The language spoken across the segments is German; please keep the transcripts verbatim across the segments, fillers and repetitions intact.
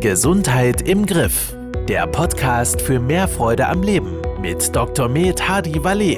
Gesundheit im Griff. Der Podcast für mehr Freude am Leben mit Doktor Med Hadi Valet.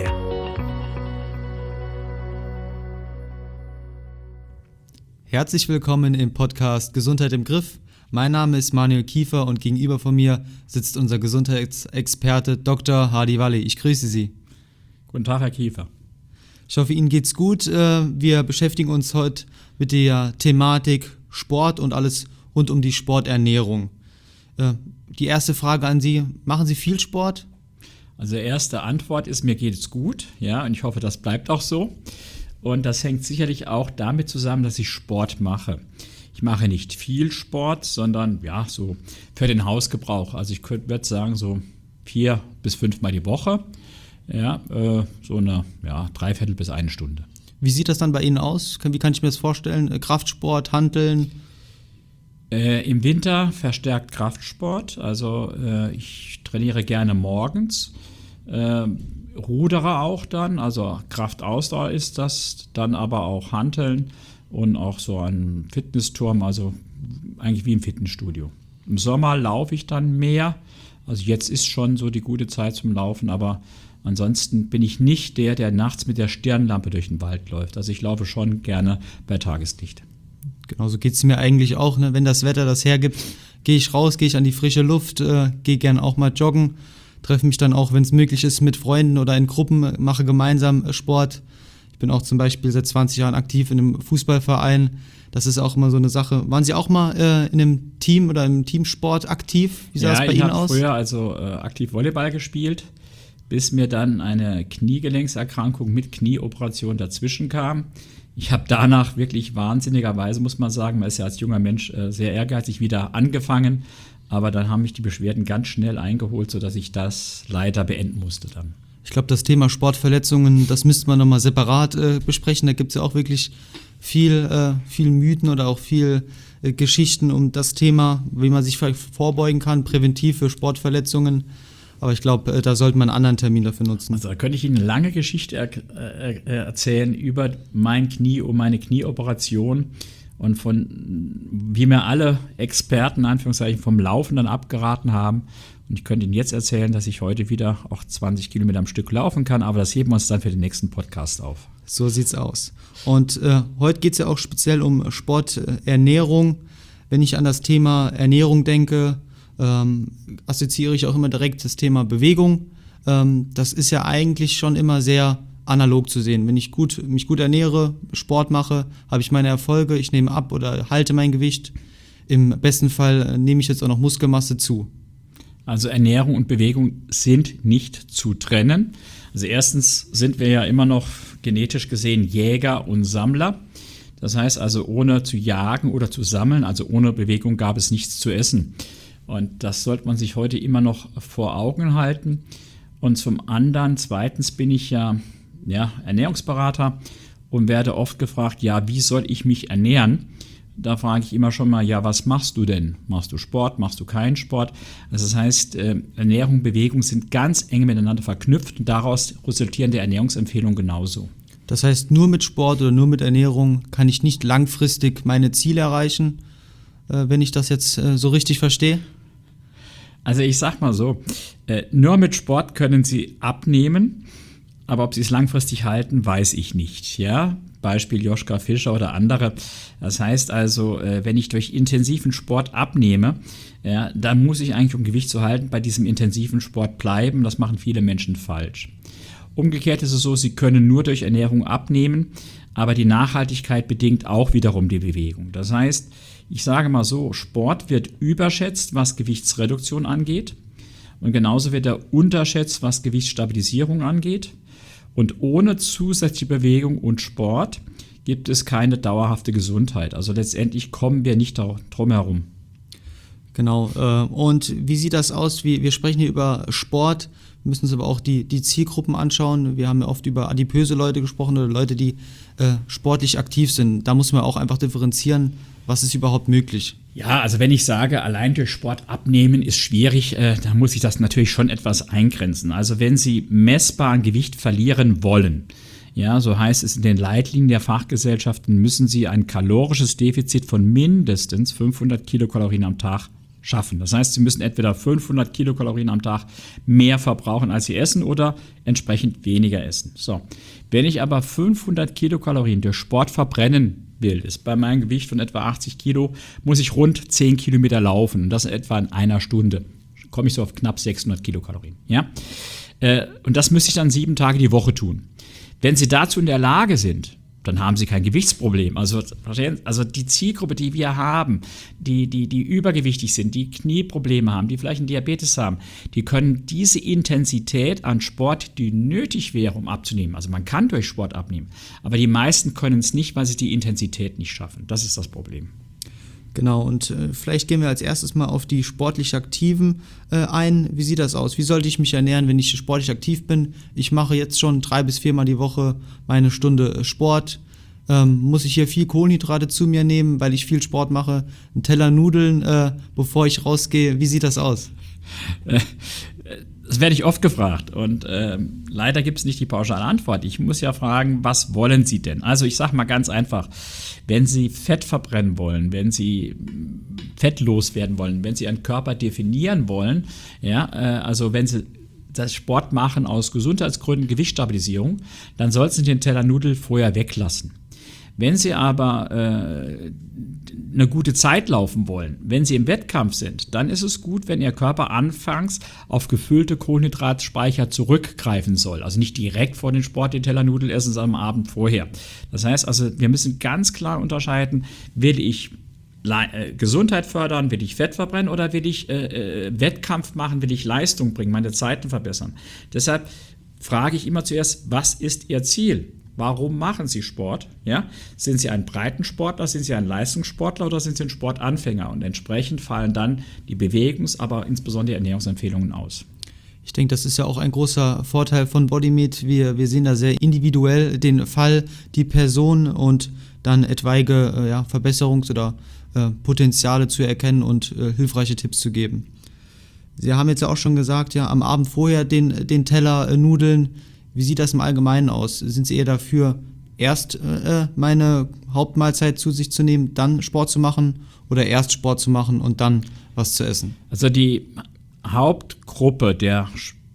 Herzlich willkommen im Podcast Gesundheit im Griff. Mein Name ist Manuel Kiefer und gegenüber von mir sitzt unser Gesundheitsexperte Doktor Hadi Valet. Ich grüße Sie. Guten Tag, Herr Kiefer. Ich hoffe, Ihnen geht's gut. Wir beschäftigen uns heute mit der Thematik Sport und alles rund um die Sporternährung. Die erste Frage an Sie: Machen Sie viel Sport? Also erste Antwort ist, mir geht es gut, ja, und ich hoffe, das bleibt auch so. Und das hängt sicherlich auch damit zusammen, dass ich Sport mache. Ich mache nicht viel Sport, sondern ja, so für den Hausgebrauch. Also ich würde sagen, so vier bis fünfmal die Woche, ja, äh, so eine ja, Dreiviertel bis eine Stunde. Wie sieht das dann bei Ihnen aus? Wie kann ich mir das vorstellen? Kraftsport, Hanteln? Äh, Im Winter verstärkt Kraftsport. Also äh, ich trainiere gerne morgens, äh, rudere auch dann. Also Kraftausdauer ist das, dann aber auch Hanteln und auch so ein Fitnessturm, also eigentlich wie im Fitnessstudio. Im Sommer laufe ich dann mehr. Also jetzt ist schon so die gute Zeit zum Laufen, aber ansonsten bin ich nicht der, der nachts mit der Stirnlampe durch den Wald läuft. Also ich laufe schon gerne bei Tageslicht. Genauso geht es mir eigentlich auch, ne? Wenn das Wetter das hergibt, gehe ich raus, gehe ich an die frische Luft, äh, gehe gerne auch mal joggen, treffe mich dann auch, wenn es möglich ist, mit Freunden oder in Gruppen, mache gemeinsam Sport. Ich bin auch zum Beispiel seit zwanzig Jahren aktiv in einem Fußballverein. Das ist auch immer so eine Sache. Waren Sie auch mal äh, in einem Team oder im Teamsport aktiv? Wie sah ja, das bei Ihnen aus? Ja, ich habe früher also äh, aktiv Volleyball gespielt, bis mir dann eine Kniegelenkserkrankung mit Knieoperation dazwischen kam. Ich habe danach wirklich wahnsinnigerweise, muss man sagen, man ist ja als junger Mensch äh, sehr ehrgeizig, wieder angefangen. Aber dann haben mich die Beschwerden ganz schnell eingeholt, sodass ich das leider beenden musste dann. Ich glaube, das Thema Sportverletzungen, das müsste man nochmal separat äh, besprechen. Da gibt es ja auch wirklich viel, äh, viel Mythen oder auch viel äh, Geschichten um das Thema, wie man sich vorbeugen kann, präventiv für Sportverletzungen. Aber ich glaube, da sollte man einen anderen Termin dafür nutzen. Also da könnte ich Ihnen eine lange Geschichte er- er- erzählen über mein Knie und meine Knieoperation und von wie mir alle Experten, in Anführungszeichen, vom Laufen dann abgeraten haben. Und ich könnte Ihnen jetzt erzählen, dass ich heute wieder auch zwanzig Kilometer am Stück laufen kann, aber das heben wir uns dann für den nächsten Podcast auf. So sieht's aus. Und äh, heute geht es ja auch speziell um Sporternährung. Wenn ich an das Thema Ernährung denke, ähm, assoziiere ich auch immer direkt das Thema Bewegung. Ähm, das ist ja eigentlich schon immer sehr analog zu sehen. Wenn ich gut, mich gut ernähre, Sport mache, habe ich meine Erfolge, ich nehme ab oder halte mein Gewicht. Im besten Fall nehme ich jetzt auch noch Muskelmasse zu. Also Ernährung und Bewegung sind nicht zu trennen. Also erstens sind wir ja immer noch genetisch gesehen Jäger und Sammler. Das heißt also, ohne zu jagen oder zu sammeln, also ohne Bewegung gab es nichts zu essen. Und das sollte man sich heute immer noch vor Augen halten. Und zum anderen, zweitens bin ich ja, ja Ernährungsberater und werde oft gefragt, ja, wie soll ich mich ernähren? Da frage ich immer schon mal, ja, was machst du denn? Machst du Sport, machst du keinen Sport? Also das heißt, Ernährung und Bewegung sind ganz eng miteinander verknüpft und daraus resultieren die Ernährungsempfehlungen genauso. Das heißt, nur mit Sport oder nur mit Ernährung kann ich nicht langfristig meine Ziele erreichen, wenn ich das jetzt so richtig verstehe? Also ich sag mal so, äh, nur mit Sport können Sie abnehmen, aber ob Sie es langfristig halten, weiß ich nicht. Ja? Beispiel Joschka Fischer oder andere. Das heißt also, äh, wenn ich durch intensiven Sport abnehme, ja, dann muss ich eigentlich, um Gewicht zu halten, bei diesem intensiven Sport bleiben. Das machen viele Menschen falsch. Umgekehrt ist es so, Sie können nur durch Ernährung abnehmen, aber die Nachhaltigkeit bedingt auch wiederum die Bewegung. Das heißt, ich sage mal so, Sport wird überschätzt, was Gewichtsreduktion angeht. Und genauso wird er unterschätzt, was Gewichtsstabilisierung angeht. Und ohne zusätzliche Bewegung und Sport gibt es keine dauerhafte Gesundheit. Also letztendlich kommen wir nicht drum herum. Genau. Und wie sieht das aus? Wir sprechen hier über Sport. Wir müssen uns aber auch die, die Zielgruppen anschauen. Wir haben ja oft über adipöse Leute gesprochen oder Leute, die äh, sportlich aktiv sind. Da muss man auch einfach differenzieren, was ist überhaupt möglich. Ja, also wenn ich sage, allein durch Sport abnehmen ist schwierig, äh, dann muss ich das natürlich schon etwas eingrenzen. Also wenn Sie messbar an Gewicht verlieren wollen, ja, so heißt es in den Leitlinien der Fachgesellschaften, müssen Sie ein kalorisches Defizit von mindestens fünfhundert Kilokalorien am Tag schaffen. Das heißt, Sie müssen entweder fünfhundert Kilokalorien am Tag mehr verbrauchen, als Sie essen, oder entsprechend weniger essen. So, wenn ich aber fünfhundert Kilokalorien durch Sport verbrennen will, ist bei meinem Gewicht von etwa achtzig Kilo, muss ich rund zehn Kilometer laufen und das etwa in einer Stunde. Komme ich so auf knapp sechshundert Kilokalorien. Ja? Äh, und das müsste ich dann sieben Tage die Woche tun. Wenn Sie dazu in der Lage sind, dann haben Sie kein Gewichtsproblem. Also, also die Zielgruppe, die wir haben, die, die, die übergewichtig sind, die Knieprobleme haben, die vielleicht einen Diabetes haben, die können diese Intensität an Sport, die nötig wäre, um abzunehmen. Also man kann durch Sport abnehmen, aber die meisten können es nicht, weil sie die Intensität nicht schaffen. Das ist das Problem. Genau, und äh, vielleicht gehen wir als erstes mal auf die sportlich Aktiven äh, ein. Wie sieht das aus? Wie sollte ich mich ernähren, wenn ich sportlich aktiv bin? Ich mache jetzt schon drei bis viermal die Woche meine Stunde äh, Sport. Ähm, muss ich hier viel Kohlenhydrate zu mir nehmen, weil ich viel Sport mache? Einen Teller Nudeln, äh, bevor ich rausgehe. Wie sieht das aus? Das werde ich oft gefragt und äh, leider gibt es nicht die pauschale Antwort. Ich muss ja fragen, was wollen Sie denn? Also ich sage mal ganz einfach, wenn Sie Fett verbrennen wollen, wenn Sie fettlos werden wollen, wenn Sie Ihren Körper definieren wollen, ja, äh, also wenn Sie das Sport machen aus Gesundheitsgründen, Gewichtsstabilisierung, dann sollten Sie den Teller Nudeln vorher weglassen. Wenn Sie aber äh, eine gute Zeit laufen wollen, wenn Sie im Wettkampf sind, dann ist es gut, wenn Ihr Körper anfangs auf gefüllte Kohlenhydratspeicher zurückgreifen soll. Also nicht direkt vor dem Sport den Teller Nudeln essen, sondern am Abend vorher. Das heißt also, wir müssen ganz klar unterscheiden, will ich Le- äh, Gesundheit fördern, will ich Fett verbrennen oder will ich äh, äh, Wettkampf machen, will ich Leistung bringen, meine Zeiten verbessern. Deshalb frage ich immer zuerst, was ist Ihr Ziel? Warum machen Sie Sport? Ja? Sind Sie ein Breitensportler, sind Sie ein Leistungssportler oder sind Sie ein Sportanfänger? Und entsprechend fallen dann die Bewegungs-, aber insbesondere die Ernährungsempfehlungen aus. Ich denke, das ist ja auch ein großer Vorteil von Bodymeat. Wir, wir sehen da sehr individuell den Fall, die Person und dann etwaige äh, ja, Verbesserungs- oder äh, Potenziale zu erkennen und äh, hilfreiche Tipps zu geben. Sie haben jetzt ja auch schon gesagt, ja, am Abend vorher den, den Teller äh, Nudeln. Wie sieht das im Allgemeinen aus? Sind Sie eher dafür, erst äh, meine Hauptmahlzeit zu sich zu nehmen, dann Sport zu machen oder erst Sport zu machen und dann was zu essen? Also die Hauptgruppe der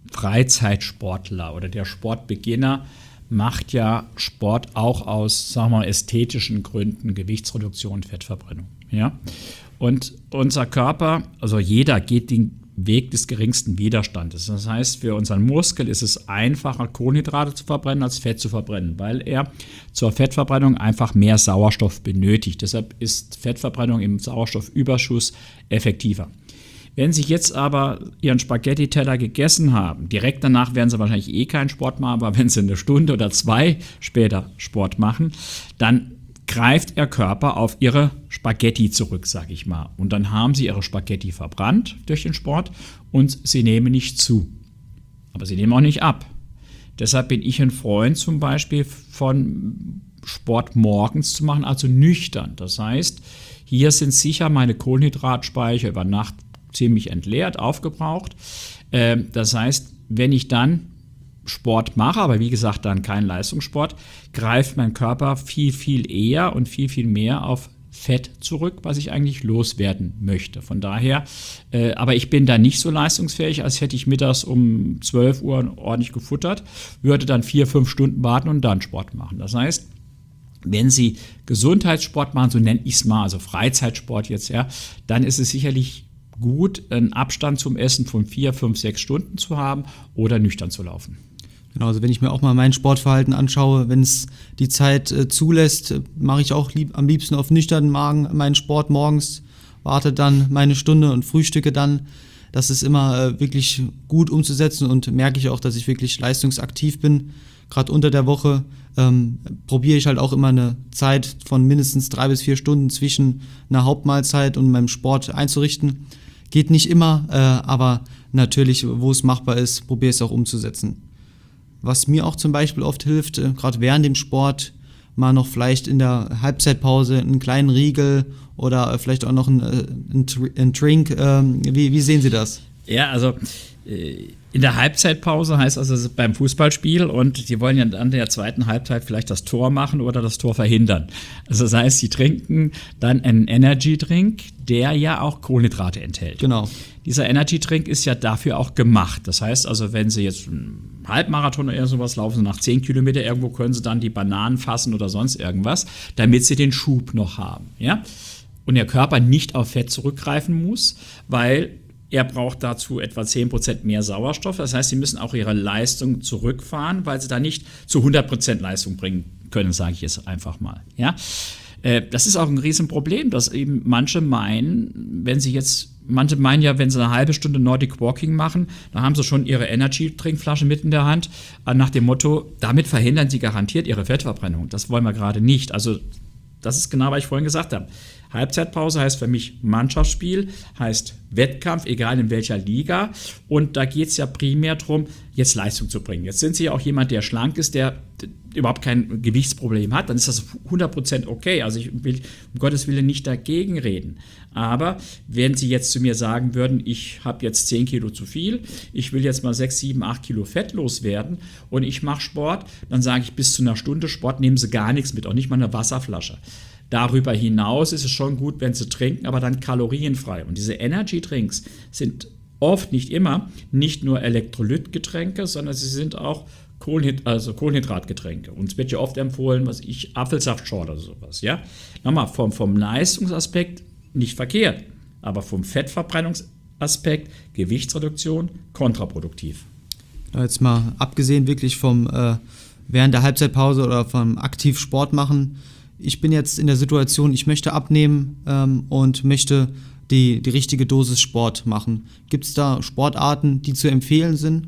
Freizeitsportler oder der Sportbeginner macht ja Sport auch aus, sagen wir mal, ästhetischen Gründen, Gewichtsreduktion, Fettverbrennung. Ja? Und unser Körper, also jeder geht den Weg des geringsten Widerstandes. Das heißt, für unseren Muskel ist es einfacher, Kohlenhydrate zu verbrennen, als Fett zu verbrennen, weil er zur Fettverbrennung einfach mehr Sauerstoff benötigt. Deshalb ist Fettverbrennung im Sauerstoffüberschuss effektiver. Wenn Sie jetzt aber Ihren Spaghetti-Teller gegessen haben, direkt danach werden Sie wahrscheinlich eh keinen Sport machen, aber wenn Sie eine Stunde oder zwei später Sport machen, dann greift Ihr Körper auf Ihre Spaghetti zurück, sage ich mal. Und dann haben Sie Ihre Spaghetti verbrannt durch den Sport und Sie nehmen nicht zu. Aber Sie nehmen auch nicht ab. Deshalb bin ich ein Freund zum Beispiel von Sport morgens zu machen, also nüchtern. Das heißt, hier sind sicher meine Kohlenhydratspeicher über Nacht ziemlich entleert, aufgebraucht. Das heißt, wenn ich dann Sport mache, aber wie gesagt dann kein Leistungssport, greift mein Körper viel, viel eher und viel, viel mehr auf Fett zurück, was ich eigentlich loswerden möchte. Von daher, äh, aber ich bin da nicht so leistungsfähig, als hätte ich mittags um zwölf Uhr ordentlich gefuttert, würde dann vier, fünf Stunden warten und dann Sport machen. Das heißt, wenn Sie Gesundheitssport machen, so nenne ich es mal, also Freizeitsport jetzt, ja, dann ist es sicherlich gut, einen Abstand zum Essen von vier, fünf, sechs Stunden zu haben oder nüchtern zu laufen. Genau, also wenn ich mir auch mal mein Sportverhalten anschaue, wenn es die Zeit äh, zulässt, äh, mache ich auch lieb, am liebsten auf nüchternen Magen meinen Sport morgens, warte dann meine Stunde und frühstücke dann. Das ist immer äh, wirklich gut umzusetzen und merke ich auch, dass ich wirklich leistungsaktiv bin. Gerade unter der Woche ähm, probiere ich halt auch immer eine Zeit von mindestens drei bis vier Stunden zwischen einer Hauptmahlzeit und meinem Sport einzurichten. Geht nicht immer, äh, aber natürlich, wo es machbar ist, probiere ich es auch umzusetzen. Was mir auch zum Beispiel oft hilft, äh, gerade während dem Sport, mal noch vielleicht in der Halbzeitpause einen kleinen Riegel oder äh, vielleicht auch noch ein, äh, ein, ein Drink. Äh, wie, wie sehen Sie das? Ja, also in der Halbzeitpause heißt also beim Fußballspiel und die wollen ja dann in der zweiten Halbzeit vielleicht das Tor machen oder das Tor verhindern. Also das heißt, sie trinken dann einen Energy-Drink, der ja auch Kohlenhydrate enthält. Genau. Dieser Energy-Drink ist ja dafür auch gemacht. Das heißt also, wenn Sie jetzt einen Halbmarathon oder sowas laufen, nach zehn Kilometer irgendwo können Sie dann die Bananen fassen oder sonst irgendwas, damit Sie den Schub noch haben. Ja? Und der Körper nicht auf Fett zurückgreifen muss, weil er braucht dazu etwa zehn Prozent mehr Sauerstoff. Das heißt, Sie müssen auch Ihre Leistung zurückfahren, weil Sie da nicht zu hundert Prozent Leistung bringen können, sage ich jetzt einfach mal. Ja? Das ist auch ein Riesenproblem, dass eben manche meinen, wenn sie jetzt, manche meinen ja, wenn sie eine halbe Stunde Nordic Walking machen, dann haben sie schon ihre Energy-Trinkflasche mit in der Hand, nach dem Motto, damit verhindern sie garantiert ihre Fettverbrennung. Das wollen wir gerade nicht. Also das ist genau, was ich vorhin gesagt habe. Halbzeitpause heißt für mich Mannschaftsspiel, heißt Wettkampf, egal in welcher Liga. Und da geht es ja primär darum, jetzt Leistung zu bringen. Jetzt sind Sie ja auch jemand, der schlank ist, der überhaupt kein Gewichtsproblem hat. Dann ist das hundert Prozent okay. Also ich will um Gottes Willen nicht dagegen reden. Aber wenn Sie jetzt zu mir sagen würden, ich habe jetzt zehn Kilo zu viel, ich will jetzt mal sechs, sieben, acht Kilo Fett loswerden und ich mache Sport, dann sage ich, bis zu einer Stunde Sport nehmen Sie gar nichts mit, auch nicht mal eine Wasserflasche. Darüber hinaus ist es schon gut, wenn Sie trinken, aber dann kalorienfrei. Und diese Energy-Drinks sind oft, nicht immer, nicht nur Elektrolytgetränke, sondern sie sind auch Kohlenhyd- also Kohlenhydratgetränke. Uns wird ja oft empfohlen, was ich, Apfelsaftschorle oder sowas. Ja? Nochmal, vom, vom Leistungsaspekt nicht verkehrt, aber vom Fettverbrennungsaspekt, Gewichtsreduktion, kontraproduktiv. Jetzt mal abgesehen wirklich vom äh, während der Halbzeitpause oder vom aktiv Sport machen. Ich bin jetzt in der Situation, ich möchte abnehmen ähm, und möchte die, die richtige Dosis Sport machen. Gibt es da Sportarten, die zu empfehlen sind?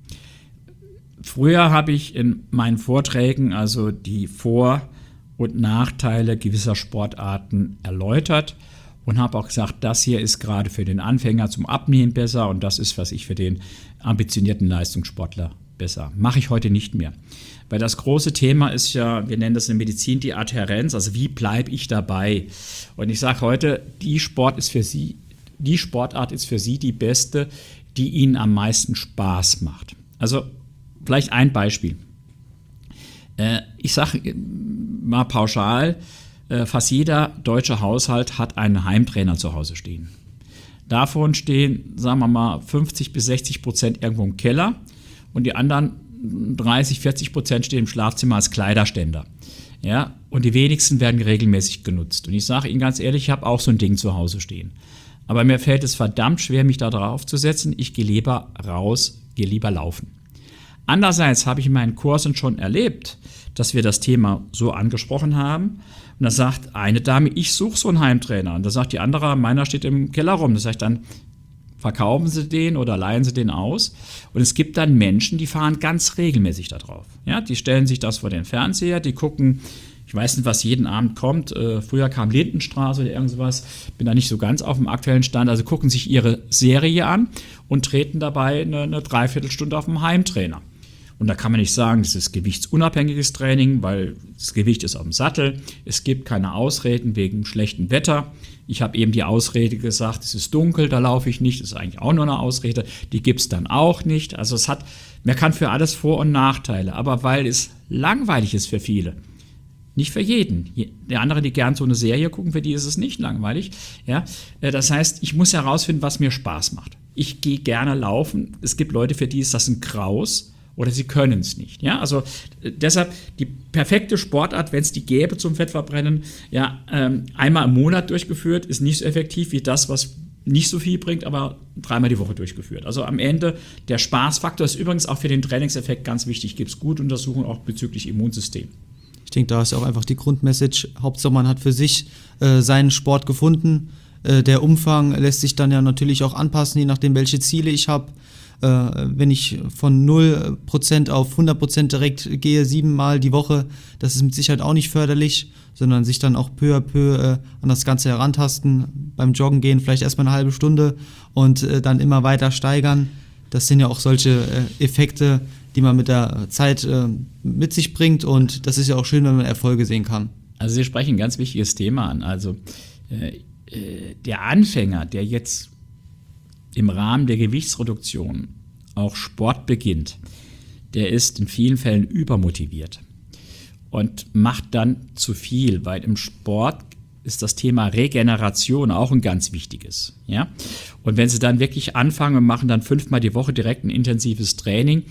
Früher habe ich in meinen Vorträgen also die Vor- und Nachteile gewisser Sportarten erläutert und habe auch gesagt, das hier ist gerade für den Anfänger zum Abnehmen besser und das ist, was ich für den ambitionierten Leistungssportler besser. Mache ich heute nicht mehr. Weil das große Thema ist ja, wir nennen das in der Medizin die Adhärenz, also wie bleibe ich dabei? Und ich sage heute, die Sport ist für Sie, die Sportart ist für Sie die beste, die Ihnen am meisten Spaß macht. Also vielleicht ein Beispiel. Äh, ich sage mal pauschal, äh, fast jeder deutsche Haushalt hat einen Heimtrainer zu Hause stehen. Davon stehen, sagen wir mal, fünfzig bis sechzig Prozent irgendwo im Keller und die anderen dreißig, vierzig Prozent stehen im Schlafzimmer als Kleiderständer. Ja, und die wenigsten werden regelmäßig genutzt. Und ich sage Ihnen ganz ehrlich, ich habe auch so ein Ding zu Hause stehen. Aber mir fällt es verdammt schwer, mich da drauf zu setzen. Ich gehe lieber raus, gehe lieber laufen. Andererseits habe ich in meinen Kursen schon erlebt, dass wir das Thema so angesprochen haben. Und da sagt eine Dame, ich suche so einen Heimtrainer. Und da sagt die andere, meiner steht im Keller rum. Da sage ich dann, verkaufen Sie den oder leihen Sie den aus. Und es gibt dann Menschen, die fahren ganz regelmäßig da drauf. Ja, die stellen sich das vor den Fernseher, die gucken, ich weiß nicht, was jeden Abend kommt. Äh, früher kam Lindenstraße oder irgendwas. Bin da nicht so ganz auf dem aktuellen Stand. Also gucken sich ihre Serie an und treten dabei eine, eine Dreiviertelstunde auf dem Heimtrainer. Und da kann man nicht sagen, das ist gewichtsunabhängiges Training, weil das Gewicht ist auf dem Sattel. Es gibt keine Ausreden wegen schlechtem Wetter. Ich habe eben die Ausrede gesagt, es ist dunkel, da laufe ich nicht. Das ist eigentlich auch nur eine Ausrede. Die gibt es dann auch nicht. Also es hat, man kann für alles Vor- und Nachteile. Aber weil es langweilig ist für viele, nicht für jeden. Der andere, die gern so eine Serie gucken, für die ist es nicht langweilig. Ja? Das heißt, ich muss herausfinden, was mir Spaß macht. Ich gehe gerne laufen. Es gibt Leute, für die ist das ein Graus. Oder sie können es nicht. Ja? Also äh, deshalb die perfekte Sportart, wenn es die gäbe zum Fettverbrennen, ja, ähm, einmal im Monat durchgeführt, ist nicht so effektiv wie das, was nicht so viel bringt, aber dreimal die Woche durchgeführt. Also am Ende der Spaßfaktor ist übrigens auch für den Trainingseffekt ganz wichtig. Gibt es gute Untersuchungen auch bezüglich Immunsystem. Ich denke, da ist auch einfach die Grundmessage. Hauptsache, man hat für sich äh, seinen Sport gefunden. Äh, der Umfang lässt sich dann ja natürlich auch anpassen, je nachdem, welche Ziele ich habe. Wenn ich von null Prozent auf hundert Prozent direkt gehe, siebenmal die Woche, das ist mit Sicherheit auch nicht förderlich, sondern sich dann auch peu à peu äh, an das Ganze herantasten, beim Joggen gehen, vielleicht erstmal eine halbe Stunde und äh, dann immer weiter steigern. Das sind ja auch solche äh, Effekte, die man mit der Zeit äh, mit sich bringt und das ist ja auch schön, wenn man Erfolge sehen kann. Also Sie sprechen ein ganz wichtiges Thema an. Also äh, äh, der Anfänger, der jetzt im Rahmen der Gewichtsreduktion auch Sport beginnt, der ist in vielen Fällen übermotiviert und macht dann zu viel, weil im Sport ist das Thema Regeneration auch ein ganz wichtiges. Ja? Und wenn Sie dann wirklich anfangen und machen dann fünfmal die Woche direkt ein intensives Training,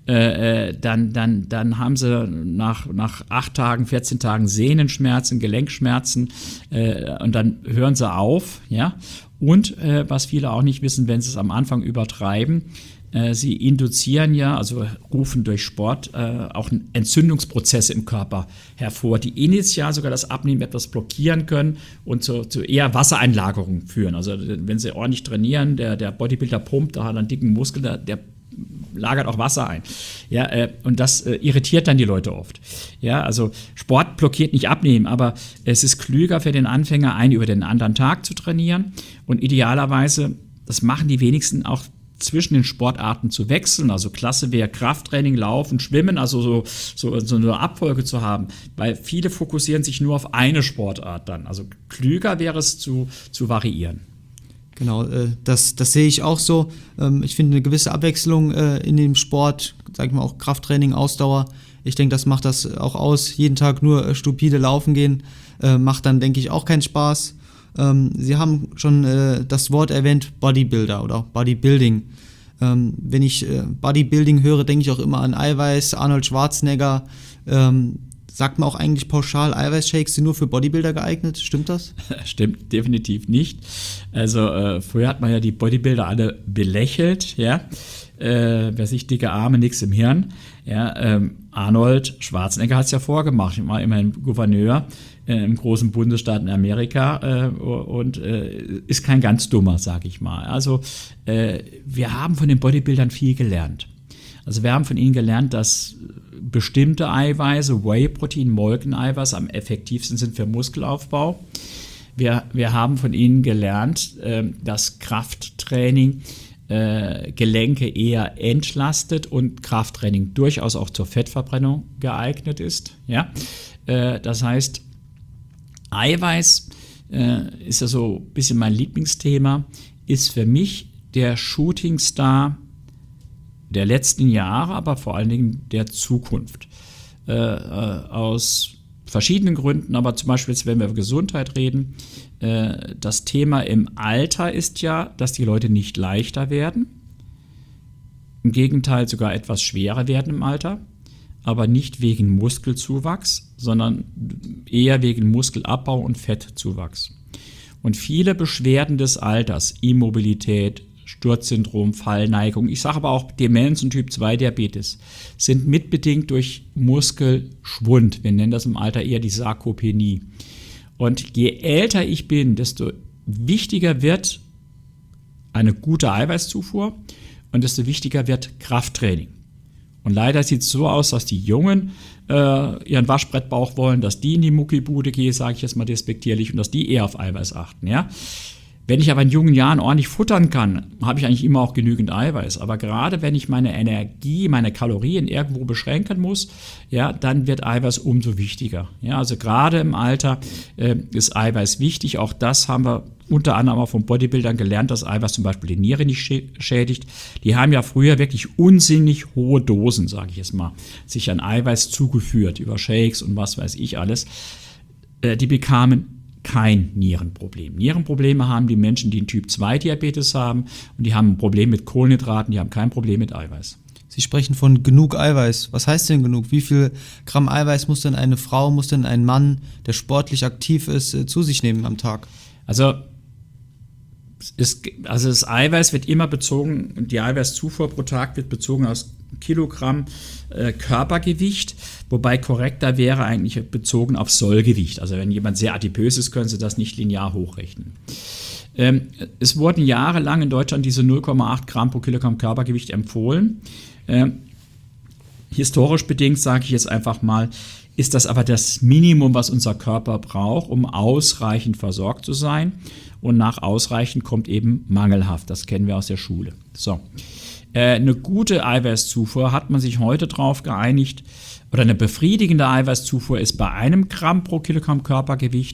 äh, dann, dann, dann haben Sie nach, nach acht Tagen, vierzehn Tagen Sehnenschmerzen, Gelenkschmerzen äh, und dann hören Sie auf. Ja? Und äh, was viele auch nicht wissen, wenn Sie es am Anfang übertreiben, sie induzieren ja, also rufen durch Sport äh, auch Entzündungsprozesse im Körper hervor, die initial sogar das Abnehmen etwas blockieren können und zu, zu eher Wassereinlagerung führen. Also wenn sie ordentlich trainieren, der, der Bodybuilder pumpt, da hat er einen dicken Muskel, der, der lagert auch Wasser ein. Ja, äh, und das äh, irritiert dann die Leute oft. Ja, also Sport blockiert nicht Abnehmen, aber es ist klüger für den Anfänger, einen über den anderen Tag zu trainieren und idealerweise, das machen die wenigsten auch zwischen den Sportarten zu wechseln, also klasse wäre Krafttraining, Laufen, Schwimmen, also so, so, so eine Abfolge zu haben, weil viele fokussieren sich nur auf eine Sportart dann. Also klüger wäre es zu, zu variieren. Genau, äh, das, das sehe ich auch so. Ähm, ich finde eine gewisse Abwechslung äh, in dem Sport, sag ich mal auch Krafttraining, Ausdauer. Ich denke, das macht das auch aus. Jeden Tag nur äh, stupide laufen gehen, äh, macht dann, denke ich, auch keinen Spaß. Ähm, Sie haben schon äh, das Wort erwähnt, Bodybuilder oder auch Bodybuilding. Ähm, wenn ich äh, Bodybuilding höre, denke ich auch immer an Eiweiß, Arnold Schwarzenegger. Ähm, sagt man auch eigentlich pauschal, Eiweißshakes sind nur für Bodybuilder geeignet? Stimmt das? Stimmt definitiv nicht. Also äh, früher hat man ja die Bodybuilder alle belächelt, ja. Äh, wer sich dicke Arme, nix im Hirn. Ja, ähm, Arnold Schwarzenegger hat es ja vorgemacht. Ich war immerhin Gouverneur äh, im großen Bundesstaat in Amerika äh, und äh, ist kein ganz dummer, sag ich mal. Also äh, wir haben von den Bodybuildern viel gelernt. Also wir haben von ihnen gelernt, dass bestimmte Eiweiße, Whey-Protein, Molkeneiweiß am effektivsten sind für Muskelaufbau. Wir, wir haben von ihnen gelernt, äh, dass Krafttraining Äh, Gelenke eher entlastet und Krafttraining durchaus auch zur Fettverbrennung geeignet ist. Ja? Äh, das heißt, Eiweiß äh, ist ja so ein bisschen mein Lieblingsthema, ist für mich der Shootingstar der letzten Jahre, aber vor allen Dingen der Zukunft. Äh, äh, aus verschiedenen Gründen, aber zum Beispiel, jetzt, wenn wir über Gesundheit reden, äh, das Thema im Alter ist ja, dass die Leute nicht leichter werden, im Gegenteil sogar etwas schwerer werden im Alter, aber nicht wegen Muskelzuwachs, sondern eher wegen Muskelabbau und Fettzuwachs. Und viele Beschwerden des Alters, Immobilität, Sturzsyndrom, Fallneigung, ich sage aber auch Demenz und Typ zwei Diabetes, sind mitbedingt durch Muskelschwund. Wir nennen das im Alter eher die Sarkopenie. Und je älter ich bin, desto wichtiger wird eine gute Eiweißzufuhr und desto wichtiger wird Krafttraining. Und leider sieht es so aus, dass die Jungen äh, ihren Waschbrettbauch wollen, dass die in die Muckibude gehen, sage ich jetzt mal despektierlich, und dass die eher auf Eiweiß achten, ja. Wenn ich aber in jungen Jahren ordentlich futtern kann, habe ich eigentlich immer auch genügend Eiweiß. Aber gerade wenn ich meine Energie, meine Kalorien irgendwo beschränken muss, ja, dann wird Eiweiß umso wichtiger. Ja, also gerade im Alter äh, ist Eiweiß wichtig. Auch das haben wir unter anderem auch von Bodybuildern gelernt, dass Eiweiß zum Beispiel die Niere nicht schädigt. Die haben ja früher wirklich unsinnig hohe Dosen, sage ich jetzt mal, sich an Eiweiß zugeführt über Shakes und was weiß ich alles. Äh, die bekamen kein Nierenproblem. Nierenprobleme haben die Menschen, die einen Typ zwei Diabetes haben, und die haben ein Problem mit Kohlenhydraten, die haben kein Problem mit Eiweiß. Sie sprechen von genug Eiweiß. Was heißt denn genug? Wie viel Gramm Eiweiß muss denn eine Frau, muss denn ein Mann, der sportlich aktiv ist, zu sich nehmen am Tag? Also, ist, also das Eiweiß wird immer bezogen, die Eiweißzufuhr pro Tag wird bezogen aus Kilogramm äh, Körpergewicht, wobei korrekter wäre eigentlich bezogen auf Sollgewicht. Also wenn jemand sehr adipös ist, können Sie das nicht linear hochrechnen. Ähm, es wurden jahrelang in Deutschland diese null Komma acht Gramm pro Kilogramm Körpergewicht empfohlen. Ähm, historisch bedingt, sage ich jetzt einfach mal, ist das aber das Minimum, was unser Körper braucht, um ausreichend versorgt zu sein. Und nach ausreichend kommt eben mangelhaft. Das kennen wir aus der Schule. So. Eine gute Eiweißzufuhr hat man sich heute drauf geeinigt, oder eine befriedigende Eiweißzufuhr ist bei einem Gramm pro Kilogramm Körpergewicht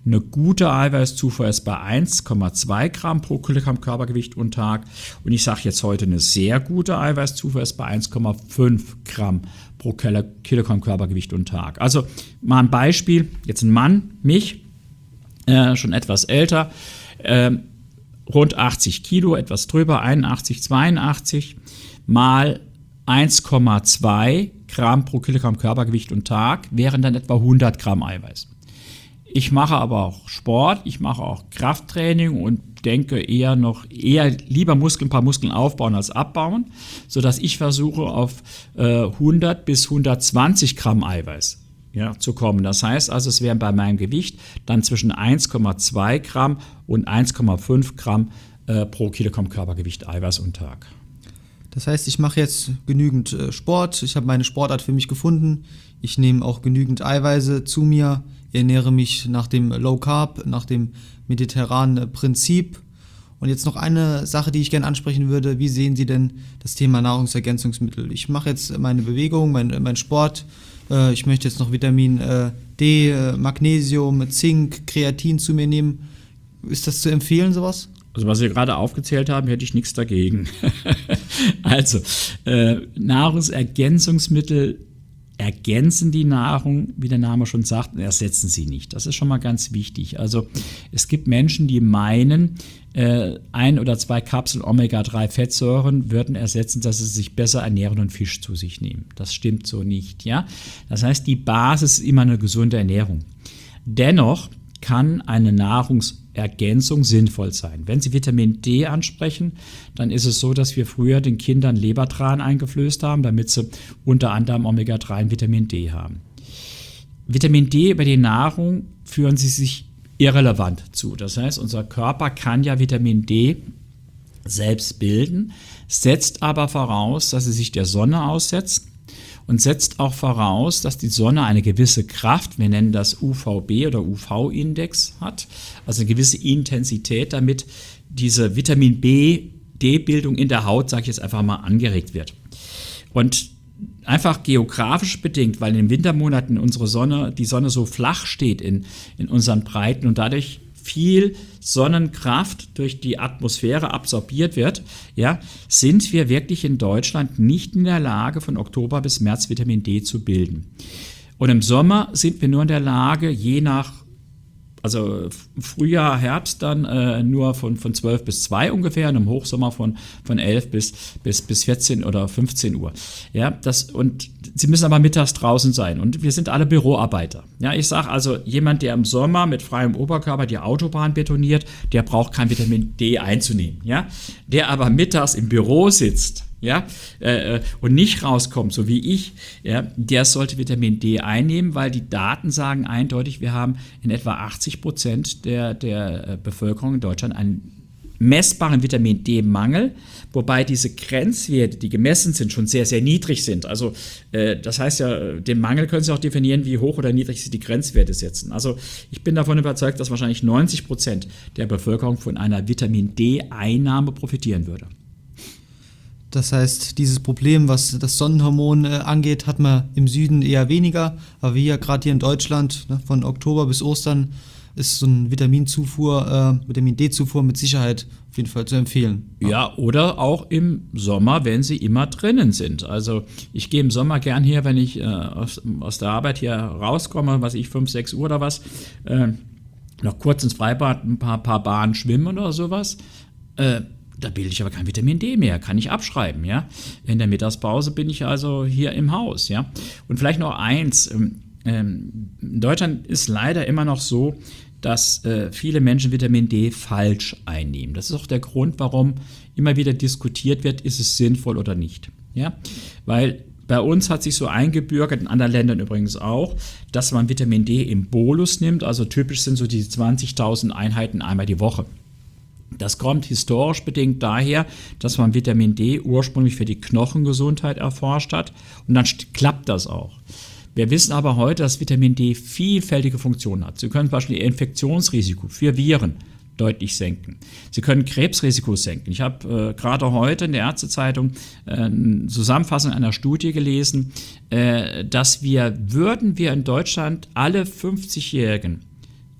Eine gute Eiweißzufuhr ist bei eins Komma zwei Gramm pro Kilogramm Körpergewicht und Tag. Und ich sage jetzt heute, eine sehr gute Eiweißzufuhr ist bei eins Komma fünf Gramm pro Kilogramm Körpergewicht und Tag. Also mal ein Beispiel, jetzt ein Mann, mich, äh, schon etwas älter, äh, rund achtzig Kilo, etwas drüber, einundachtzig, zweiundachtzig, mal eins Komma zwei Gramm pro Kilogramm Körpergewicht und Tag wären dann etwa hundert Gramm Eiweiß. Ich mache aber auch Sport, ich mache auch Krafttraining und denke eher noch, eher lieber Muskeln, ein paar Muskeln aufbauen als abbauen, sodass ich versuche auf äh, hundert bis hundertzwanzig Gramm Eiweiß ja, zu kommen. Das heißt also, es wären bei meinem Gewicht dann zwischen eins Komma zwei Gramm und eins Komma fünf Gramm äh, pro Kilogramm Körpergewicht Eiweiß und Tag. Das heißt, ich mache jetzt genügend äh, Sport, ich habe meine Sportart für mich gefunden, ich nehme auch genügend Eiweiße zu mir, ernähre mich nach dem Low Carb, nach dem mediterranen Prinzip. Und jetzt noch eine Sache, die ich gerne ansprechen würde. Wie sehen Sie denn das Thema Nahrungsergänzungsmittel? Ich mache jetzt meine Bewegung, mein, mein Sport. Äh, ich möchte jetzt noch Vitamin äh, D, äh, Magnesium, Zink, Kreatin zu mir nehmen. Ist das zu empfehlen, sowas? Also was Sie gerade aufgezählt haben, hätte ich nichts dagegen. Also, äh, Nahrungsergänzungsmittel ergänzen die Nahrung, wie der Name schon sagt, und ersetzen sie nicht. Das ist schon mal ganz wichtig. Also es gibt Menschen, die meinen, äh, ein oder zwei Kapseln Omega drei Fettsäuren würden ersetzen, dass sie sich besser ernähren und Fisch zu sich nehmen. Das stimmt so nicht. Ja? Das heißt, die Basis ist immer eine gesunde Ernährung. Dennoch kann eine Nahrungsergänzung sinnvoll sein. Wenn Sie Vitamin D ansprechen, dann ist es so, dass wir früher den Kindern Lebertran eingeflößt haben, damit sie unter anderem Omega drei und Vitamin D haben. Vitamin D über die Nahrung führen sie sich irrelevant zu. Das heißt, unser Körper kann ja Vitamin D selbst bilden, setzt aber voraus, dass es sich der Sonne aussetzt, und setzt auch voraus, dass die Sonne eine gewisse Kraft, wir nennen das U V B oder U V-Index hat, also eine gewisse Intensität, damit diese Vitamin B D-Bildung in der Haut, sage ich jetzt einfach mal, angeregt wird. Und einfach geografisch bedingt, weil in den Wintermonaten unsere Sonne, die Sonne so flach steht in, in unseren Breiten und dadurch viel Sonnenkraft durch die Atmosphäre absorbiert wird, ja, sind wir wirklich in Deutschland nicht in der Lage, von Oktober bis März Vitamin D zu bilden. Und im Sommer sind wir nur in der Lage, je nach, also Frühjahr, Herbst dann äh, nur von, von zwölf bis zwei ungefähr und im Hochsommer von, von elf bis, bis, bis vierzehn oder fünfzehn Uhr. Ja, das, und sie müssen aber mittags draußen sein und wir sind alle Büroarbeiter. Ja, ich sage also, jemand, der im Sommer mit freiem Oberkörper die Autobahn betoniert, der braucht kein Vitamin D einzunehmen. Ja, der aber mittags im Büro sitzt, ja, äh, und nicht rauskommt, so wie ich, ja, der sollte Vitamin D einnehmen, weil die Daten sagen eindeutig, wir haben in etwa achtzig Prozent der, der Bevölkerung in Deutschland einen messbaren Vitamin D-Mangel, wobei diese Grenzwerte, die gemessen sind, schon sehr, sehr niedrig sind. Also äh, das heißt ja, den Mangel können Sie auch definieren, wie hoch oder niedrig Sie die Grenzwerte setzen. Also ich bin davon überzeugt, dass wahrscheinlich neunzig Prozent der Bevölkerung von einer Vitamin D-Einnahme profitieren würde. Das heißt, dieses Problem, was das Sonnenhormon äh, angeht, hat man im Süden eher weniger. Aber wir gerade hier in Deutschland, ne, von Oktober bis Ostern, ist so eine Vitaminzufuhr, äh, Vitamin D-Zufuhr mit Sicherheit auf jeden Fall zu empfehlen. Ja. ja, oder auch im Sommer, wenn sie immer drinnen sind. Also ich gehe im Sommer gern hier, wenn ich äh, aus, aus der Arbeit hier rauskomme, was ich, fünf, sechs Uhr oder was, äh, noch kurz ins Freibad, ein paar, paar Bahnen schwimmen oder sowas. Äh, Da bilde ich aber kein Vitamin D mehr, kann ich abschreiben, ja. In der Mittagspause bin ich also hier im Haus, ja. Und vielleicht noch eins, ähm, in Deutschland ist leider immer noch so, dass äh, viele Menschen Vitamin D falsch einnehmen. Das ist auch der Grund, warum immer wieder diskutiert wird, ist es sinnvoll oder nicht, ja. Weil bei uns hat sich so eingebürgert, in anderen Ländern übrigens auch, dass man Vitamin D im Bolus nimmt, also typisch sind so die zwanzigtausend Einheiten einmal die Woche. Das kommt historisch bedingt daher, dass man Vitamin D ursprünglich für die Knochengesundheit erforscht hat und dann klappt das auch. Wir wissen aber heute, dass Vitamin D vielfältige Funktionen hat. Sie können zum Beispiel Ihr Infektionsrisiko für Viren deutlich senken. Sie können Krebsrisiko senken. Ich habe äh, gerade heute in der Ärztezeitung äh, eine Zusammenfassung einer Studie gelesen, äh, dass wir, würden wir in Deutschland alle fünfzigjährigen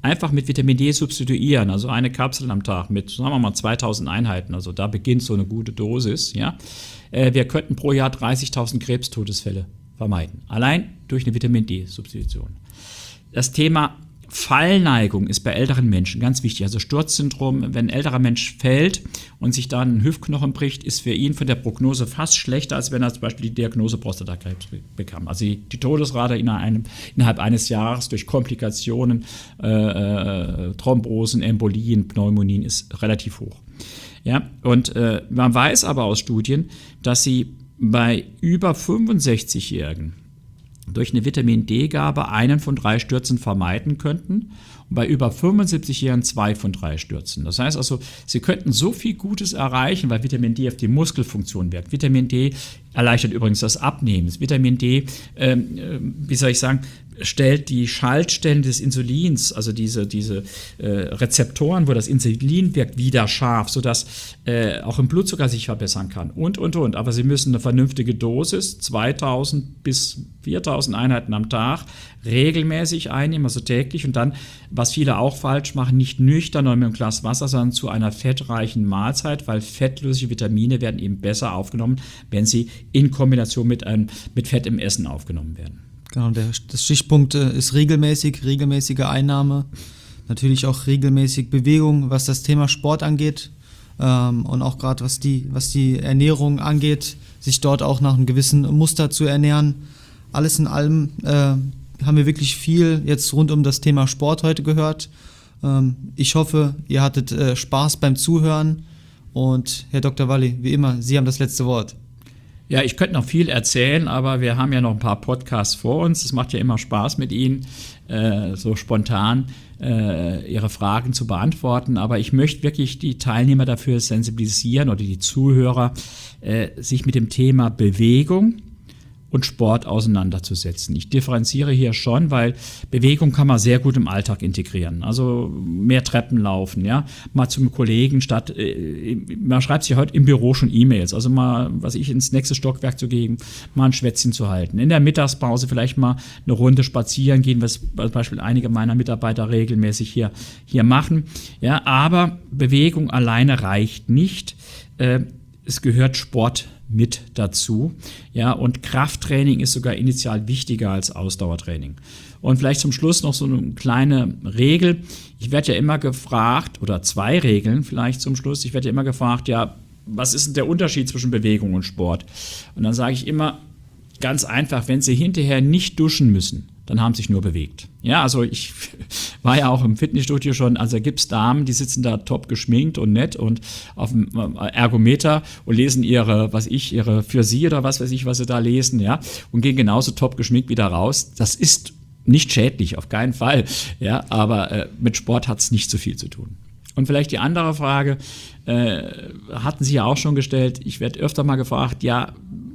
einfach mit Vitamin D substituieren, also eine Kapsel am Tag mit, sagen wir mal, zweitausend Einheiten, also da beginnt so eine gute Dosis, ja. Wir könnten pro Jahr dreißigtausend Krebstodesfälle vermeiden, allein durch eine Vitamin D-Substitution. Das Thema Fallneigung ist bei älteren Menschen ganz wichtig, also Sturzsyndrom, wenn ein älterer Mensch fällt und sich dann ein Hüftknochen bricht, ist für ihn von der Prognose fast schlechter, als wenn er zum Beispiel die Diagnose Prostatakrebs bekam. Also die, die Todesrate in einem, innerhalb eines Jahres durch Komplikationen, äh, äh, Thrombosen, Embolien, Pneumonien ist relativ hoch. Ja, und äh, man weiß aber aus Studien, dass sie bei über fünfundsechzigjährigen durch eine Vitamin-D-Gabe einen von drei Stürzen vermeiden könnten und bei über fünfundsiebzigjährigen zwei von drei Stürzen. Das heißt also, sie könnten so viel Gutes erreichen, weil Vitamin D auf die Muskelfunktion wirkt. Vitamin D erleichtert übrigens das Abnehmen. Vitamin D, ähm, wie soll ich sagen, stellt die Schaltstellen des Insulins, also diese, diese äh, Rezeptoren, wo das Insulin wirkt, wieder scharf, sodass äh, auch im Blutzucker sich verbessern kann und, und, und. Aber sie müssen eine vernünftige Dosis, zweitausend bis viertausend Einheiten am Tag, regelmäßig einnehmen, also täglich. Und dann, was viele auch falsch machen, nicht nüchtern oder mit einem Glas Wasser, sondern zu einer fettreichen Mahlzeit, weil fettlösliche Vitamine werden eben besser aufgenommen, wenn sie in Kombination mit, einem, mit Fett im Essen aufgenommen werden. Genau, der das Stichpunkt äh, ist regelmäßig, regelmäßige Einnahme, natürlich auch regelmäßig Bewegung, was das Thema Sport angeht, ähm, und auch gerade was die, was die Ernährung angeht, sich dort auch nach einem gewissen Muster zu ernähren. Alles in allem äh, haben wir wirklich viel jetzt rund um das Thema Sport heute gehört. Ähm, ich hoffe, ihr hattet äh, Spaß beim Zuhören und Herr Doktor Valli, wie immer, Sie haben das letzte Wort. Ja, ich könnte noch viel erzählen, aber wir haben ja noch ein paar Podcasts vor uns. Es macht ja immer Spaß mit Ihnen, äh, so spontan äh, Ihre Fragen zu beantworten. Aber ich möchte wirklich die Teilnehmer dafür sensibilisieren oder die Zuhörer, äh, sich mit dem Thema Bewegung und Sport auseinanderzusetzen. Ich differenziere hier schon, weil Bewegung kann man sehr gut im Alltag integrieren. Also mehr Treppen laufen, ja, mal zum Kollegen statt, äh, man schreibt sich heute im Büro schon E-Mails, also mal, was ich, ins nächste Stockwerk zu gehen, mal ein Schwätzchen zu halten. In der Mittagspause vielleicht mal eine Runde spazieren gehen, was zum Beispiel einige meiner Mitarbeiter regelmäßig hier, hier machen. Ja, aber Bewegung alleine reicht nicht. Äh, es gehört Sport mit dazu. Ja, und Krafttraining ist sogar initial wichtiger als Ausdauertraining. Und vielleicht zum Schluss noch so eine kleine Regel. Ich werde ja immer gefragt, oder zwei Regeln vielleicht zum Schluss, ich werde ja immer gefragt, ja, was ist denn der Unterschied zwischen Bewegung und Sport? Und dann sage ich immer, ganz einfach, wenn Sie hinterher nicht duschen müssen, dann haben sie sich nur bewegt. Ja, also ich war ja auch im Fitnessstudio schon, also da gibt es Damen, die sitzen da top geschminkt und nett und auf dem Ergometer und lesen ihre, was ich, ihre für sie oder was weiß ich, was sie da lesen, ja, und gehen genauso top geschminkt wieder raus. Das ist nicht schädlich, auf keinen Fall, ja, aber äh, mit Sport hat es nicht so viel zu tun. Und vielleicht die andere Frage, äh, hatten Sie ja auch schon gestellt, ich werde öfter mal gefragt, ja,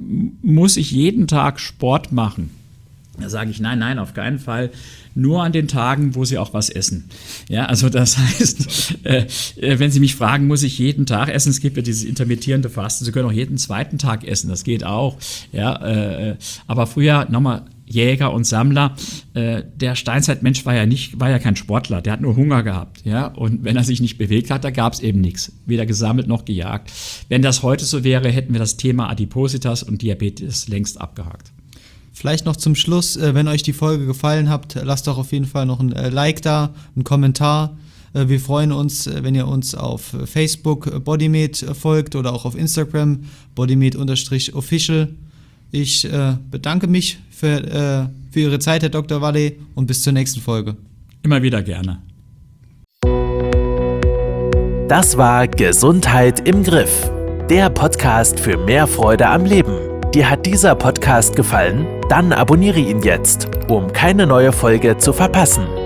muss ich jeden Tag Sport machen? Da sage ich, nein, nein, auf keinen Fall. Nur an den Tagen, wo Sie auch was essen. Ja, also das heißt, äh, wenn Sie mich fragen, muss ich jeden Tag essen? Es gibt ja dieses intermittierende Fasten. Sie können auch jeden zweiten Tag essen, das geht auch. Ja, äh, aber früher, nochmal, Jäger und Sammler, äh, der Steinzeitmensch war ja nicht, war ja kein Sportler, der hat nur Hunger gehabt, ja, und wenn er sich nicht bewegt hat, da gab es eben nichts, weder gesammelt noch gejagt. Wenn das heute so wäre, hätten wir das Thema Adipositas und Diabetes längst abgehakt. Vielleicht noch zum Schluss, wenn euch die Folge gefallen hat, lasst doch auf jeden Fall noch ein Like da, einen Kommentar. Wir freuen uns, wenn ihr uns auf Facebook Bodymate folgt oder auch auf Instagram bodymate-official. Ich bedanke mich für, für Ihre Zeit, Herr Doktor Valli, und bis zur nächsten Folge. Immer wieder gerne. Das war Gesundheit im Griff, der Podcast für mehr Freude am Leben. Dir hat dieser Podcast gefallen? Dann abonniere ihn jetzt, um keine neue Folge zu verpassen.